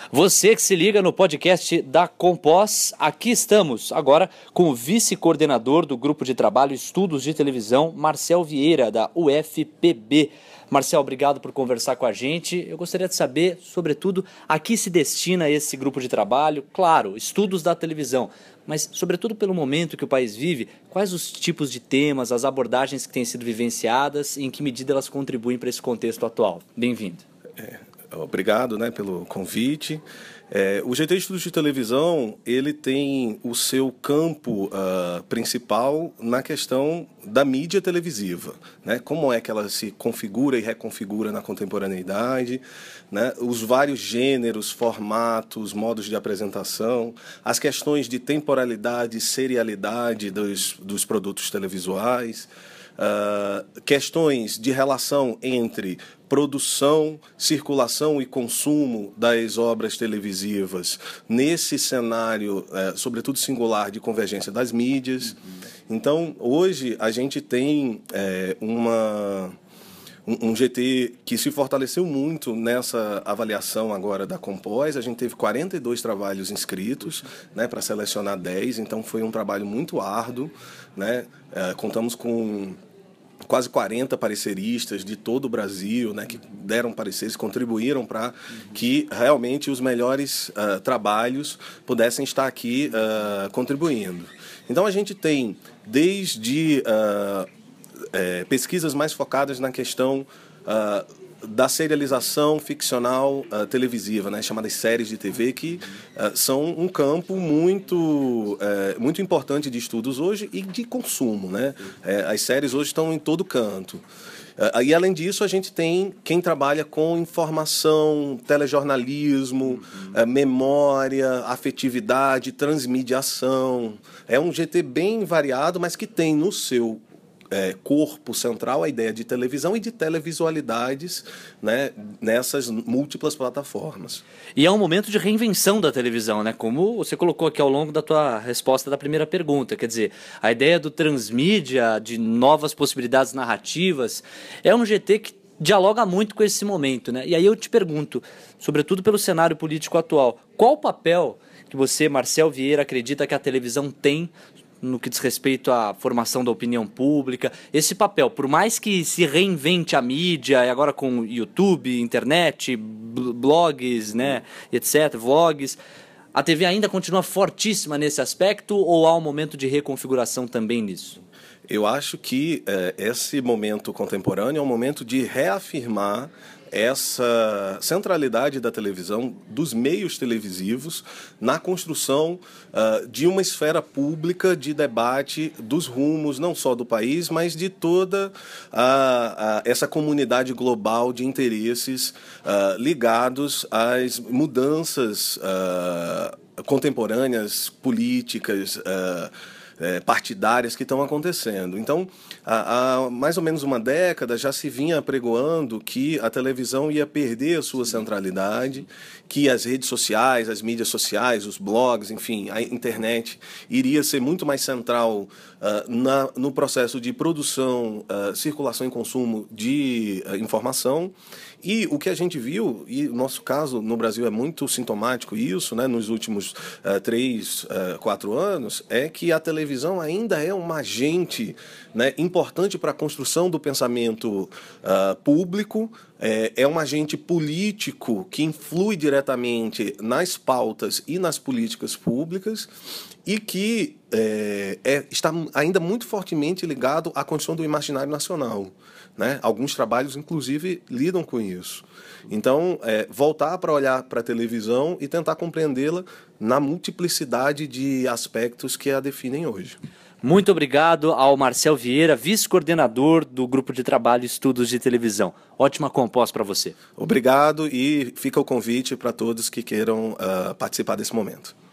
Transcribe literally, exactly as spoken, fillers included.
Você que se liga no podcast da Compós, aqui estamos agora com o vice-coordenador do Grupo de Trabalho Estudos de Televisão, Marcel Vieira, da U F P B. Marcel, obrigado por conversar com a gente. Eu gostaria de saber, sobretudo, a que se destina esse grupo de trabalho. Claro, estudos da televisão, mas, sobretudo pelo momento que o país vive, quais os tipos de temas, as abordagens que têm sido vivenciadas e em que medida elas contribuem para esse contexto atual? Bem-vindo. É, obrigado, né, pelo convite. É, o G T Estudos de Televisão, ele tem o seu campo uh, principal na questão da mídia televisiva, né? Como é que ela se configura e reconfigura na contemporaneidade, né? Os vários gêneros, formatos, modos de apresentação, as questões de temporalidade, serialidade dos, dos produtos televisuais, uh, questões de relação entre produção, circulação e consumo das obras televisivas nesse cenário, é, sobretudo singular, de convergência das mídias. Então, hoje, a gente tem é, uma, um, um G T que se fortaleceu muito nessa avaliação agora da Compós. A gente teve quarenta e dois trabalhos inscritos, né, para selecionar dez, então foi um trabalho muito árduo, né? É, contamos com quase quarenta pareceristas de todo o Brasil, né, que deram pareceres, contribuíram para que realmente os melhores uh, trabalhos pudessem estar aqui uh, contribuindo. Então a gente tem desde uh, é, pesquisas mais focadas na questão uh, da serialização ficcional uh, televisiva, né, chamadas séries de T V, que uh, são um campo muito, uh, muito importante de estudos hoje e de consumo, né? Uh, as séries hoje estão em todo canto. Uh, e, além disso, a gente tem quem trabalha com informação, telejornalismo, uh, memória, afetividade, transmediação. É um G T bem variado, mas que tem no seu É, corpo central a ideia de televisão e de televisualidades, né, nessas múltiplas plataformas. E é um momento de reinvenção da televisão, né? Como você colocou aqui ao longo da tua resposta da primeira pergunta. Quer dizer, a ideia do transmídia, de novas possibilidades narrativas, é um G T que dialoga muito com esse momento, né? E aí eu te pergunto, sobretudo pelo cenário político atual, qual o papel que você, Marcel Vieira, acredita que a televisão tem no que diz respeito à formação da opinião pública, esse papel, por mais que se reinvente a mídia, e agora com YouTube, internet, blogs, né, etcétera, vlogs, a T V ainda continua fortíssima nesse aspecto ou há um momento de reconfiguração também nisso? Eu acho que é, esse momento contemporâneo é um momento de reafirmar essa centralidade da televisão, dos meios televisivos, na construção uh, de uma esfera pública de debate dos rumos, não só do país, mas de toda a, a, essa comunidade global de interesses uh, ligados às mudanças uh, contemporâneas, políticas, uh, É, partidárias que estão acontecendo. Então, há, há mais ou menos uma década já se vinha apregoando que a televisão ia perder a sua centralidade, que as redes sociais, as mídias sociais, os blogs, enfim, a internet iria ser muito mais central uh, na, no processo de produção, uh, circulação e consumo de uh, informação. E o que a gente viu, e o nosso caso no Brasil é muito sintomático isso, né, nos últimos uh, três, uh, quatro anos, é que a televisão ainda é um agente, né, importante para a construção do pensamento uh, público, é, é um agente político que influi diretamente nas pautas e nas políticas públicas e que é, é, está ainda muito fortemente ligado à condição do imaginário nacional, né? Alguns trabalhos, inclusive, lidam com isso. Então, é, voltar para olhar para a televisão e tentar compreendê-la na multiplicidade de aspectos que a definem hoje. Muito obrigado ao Marcel Vieira, vice-coordenador do Grupo de Trabalho Estudos de Televisão. Ótima Compós para você. Obrigado e fica o convite para todos que queiram uh, participar desse momento.